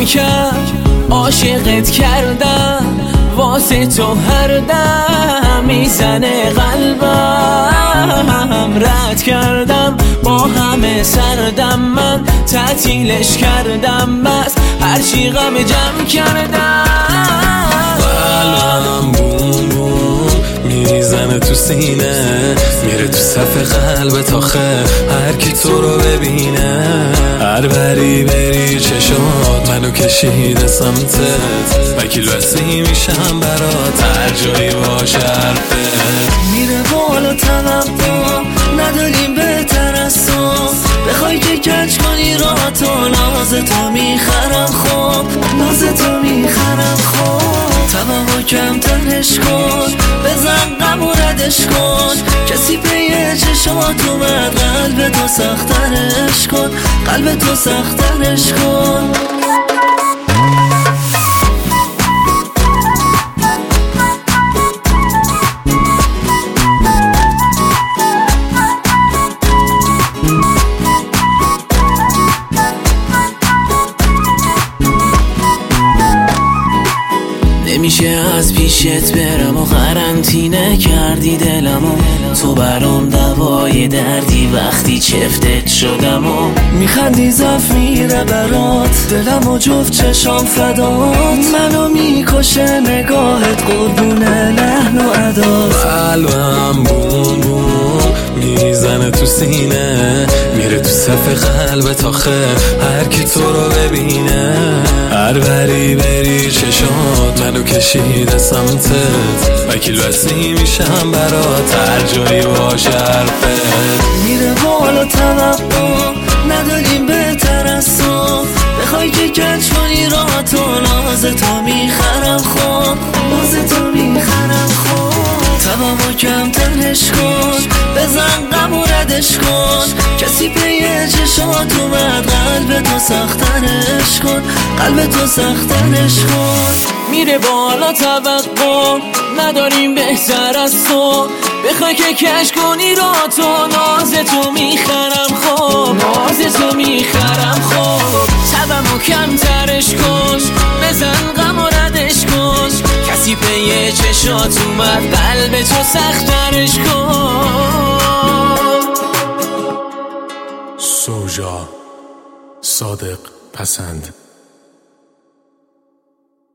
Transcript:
کرد عاشقت کردم، واسه تو هر دم میزنه قلبم. رد کردم با همه سردم، من تعطیلش کردم، بس هرچی غم جمع کردم. قلبم بوم بوم میزنه تو سینه، میره تو صف قلبت آخه هر کی تو رو ببینه. هر بری بری چشات منو کشیده سمتت، وکیل وسی میشم برات هر جایی باشه حرفت. میره بالا توقع نداریم بهتر از تو، بخوای که کج کنی راه تو ناز تو میخرم خوب، ناز تو میخرم خوب. توقع کمترش کن، بزن غم و ردش کن، کسی پی چشات اومد قلب تو سخترش کن، قلب تو سخترش کن. نمیشه از پیشت برم و قرنطینه کردی دلمو، تو برام دوای دردی وقتی چفتت شدم و میخندی زف میره برات، دلم و جفت چشام فدات، منو میکشه نگاهت قربون لحن و عدات. قلبم بوم بوم میزنه تو سینه، میره تو صف قلبت آخه هر کی تو رو ببینه. هر بری بری چشات منو کشیده سمتت، وکیل وسی میشم برات هر جایی باشه حرفت. میره بالا توقع نداریم بهتر از تو، بخوای که کج کنی راه تو ناز تو میخرم خوب، ناز تو میخرم خوب. توقع کمترش کن، بزن غم و ردش کن، کسی پی چشات اومد قلب تو سخترش کن، قلب تو سخترش کن. میره بالا توقع نداریم بهتر از تو، بخوای که کش کنی را تو ناز تو میخرم خوب، ناز تو میخرم خوب. شبمو کمترش کن، بزن غم و ردش کن، کسی پی چشات اومد قلب تو سخترش کن. سوژا صادق پسند.